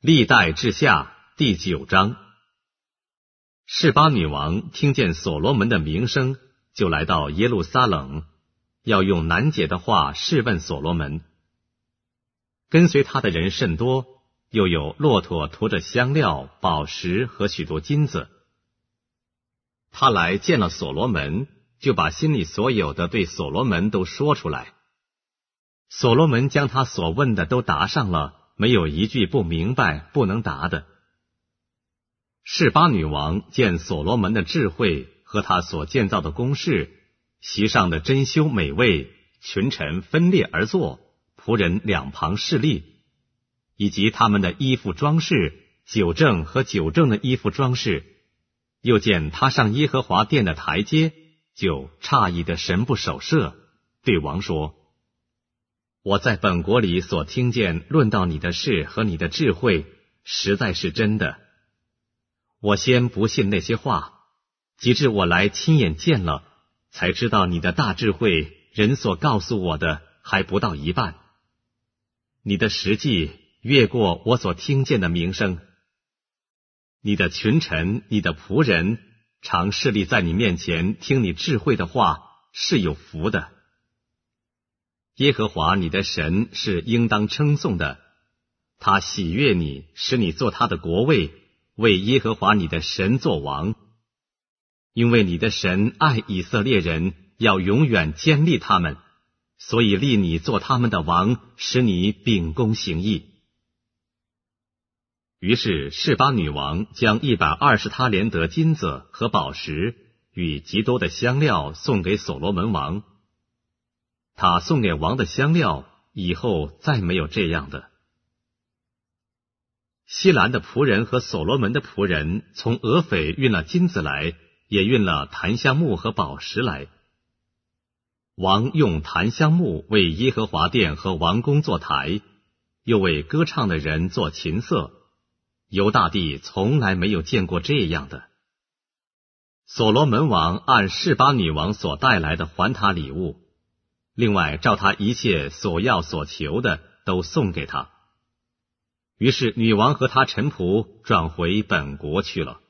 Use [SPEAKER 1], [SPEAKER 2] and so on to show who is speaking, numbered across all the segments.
[SPEAKER 1] 历代志下第9章。示巴女王听见所罗门的名声，就来到耶路撒冷，要用难解的话试问所罗门。跟随他的人甚多，又有骆驼驮着香料、宝石和许多金子。他来见了所罗门，就把心里所有的对所罗门都说出来。所罗门将他所问的都答上了，没有一句不明白不能答的。示巴女王见所罗门的智慧和他所建造的宫室，席上的珍馐美味，群臣分列而坐，仆人两旁侍立，以及他们的衣服装饰，酒政和酒政的衣服装饰，又见他上耶和华殿的台阶，就诧异的神不守舍，对王说：我在本国里所听见论到你的事和你的智慧，实在是真的。我先不信那些话，及至我来亲眼见了，才知道你的大智慧，人所告诉我的还不到一半。你的实际越过我所听见的名声。你的群臣，你的仆人，常侍立在你面前听你智慧的话，是有福的。耶和华你的神是应当称颂的，他喜悦你，使你做他的国位，为耶和华你的神作王。因为你的神爱以色列人，要永远坚立他们，所以立你做他们的王，使你秉公行义。于是示巴女王将120他连得金子和宝石与极多的香料送给所罗门王。他送给王的香料以后再没有这样的。希兰的仆人和所罗门的仆人从俄斐运了金子来，也运了檀香木和宝石来。王用檀香木为耶和华殿和王宫做台，又为歌唱的人做琴瑟。犹大地从来没有见过这样的。所罗门王按示巴女王所带来的还他礼物，另外照他一切所要所求的都送给他。于是女王和他臣仆转回本国去了。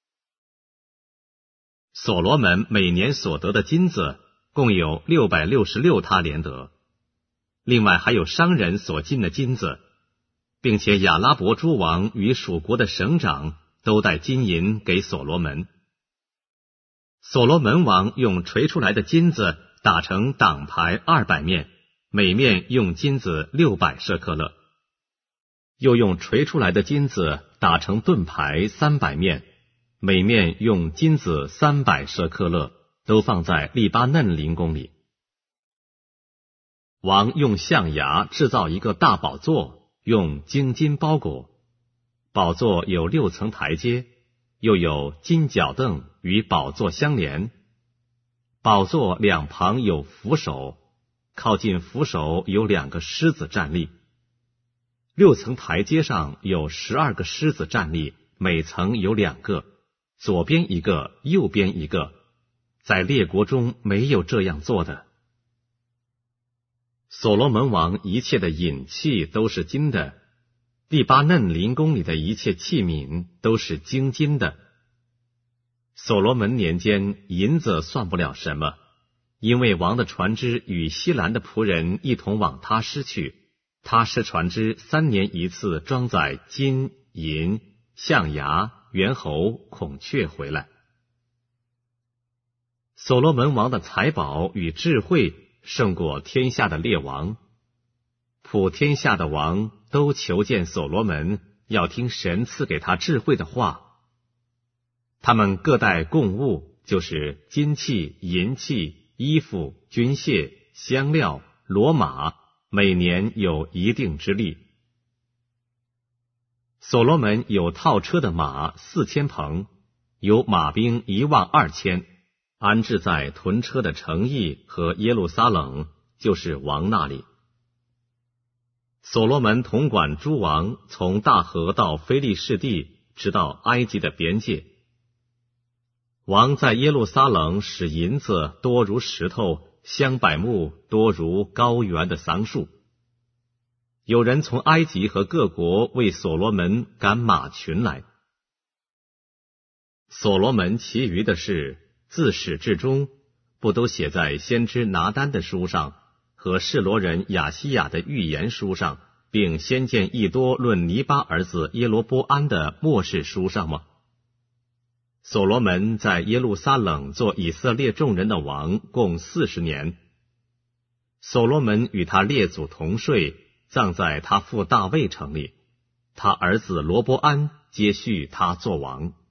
[SPEAKER 1] 所罗门每年所得的金子共有666他连得，另外还有商人所进的金子，并且亚拉伯诸王与属国的省长都带金银给所罗门。所罗门王用锤出来的金子打成挡牌200面，每面用金子600舍客勒。又用锤出来的金子打成盾牌300面，每面用金子300舍客勒，都放在利巴嫩林宫里。王用象牙制造一个大宝座，用精金包裹。宝座有6层台阶，又有金脚凳与宝座相连。宝座两旁有扶手，靠近扶手有2个狮子站立。6层台阶上有12个狮子站立，每层有2个，左边一个，右边一个，在列国中没有这样做的。所罗门王一切的饮器都是金的，利巴嫩林宫里的一切器皿都是精金的。所罗门年间，银子算不了什么，因为王的船只与希兰的仆人一同往他施去，他施船只3年一次装载金银象牙猿猴孔雀回来。所罗门王的财宝与智慧胜过天下的列王，普天下的王都求见所罗门，要听神赐给他智慧的话。他们各带供物，就是金器、银器、衣服、军械、香料、骡马，每年有一定之例。所罗门有套车的马4000棚，有马兵12000，安置在屯车的城邑和耶路撒冷，就是王那里。所罗门统管诸王，从大河到非利士地，直到埃及的边界。王在耶路撒冷使银子多如石头，香柏木多如高原的桑树。 有人从埃及和各国为所罗门赶马群来。所罗门其余的事，自始至终，不都写在先知拿单的书上和示罗人亚西亚的预言书上，并先见益多论尼巴儿子耶罗波安的末世书上吗？所罗门在耶路撒冷做以色列众人的王，共40年。所罗门与他列祖同睡，葬在他父大卫城里，他儿子罗波安接续他作王。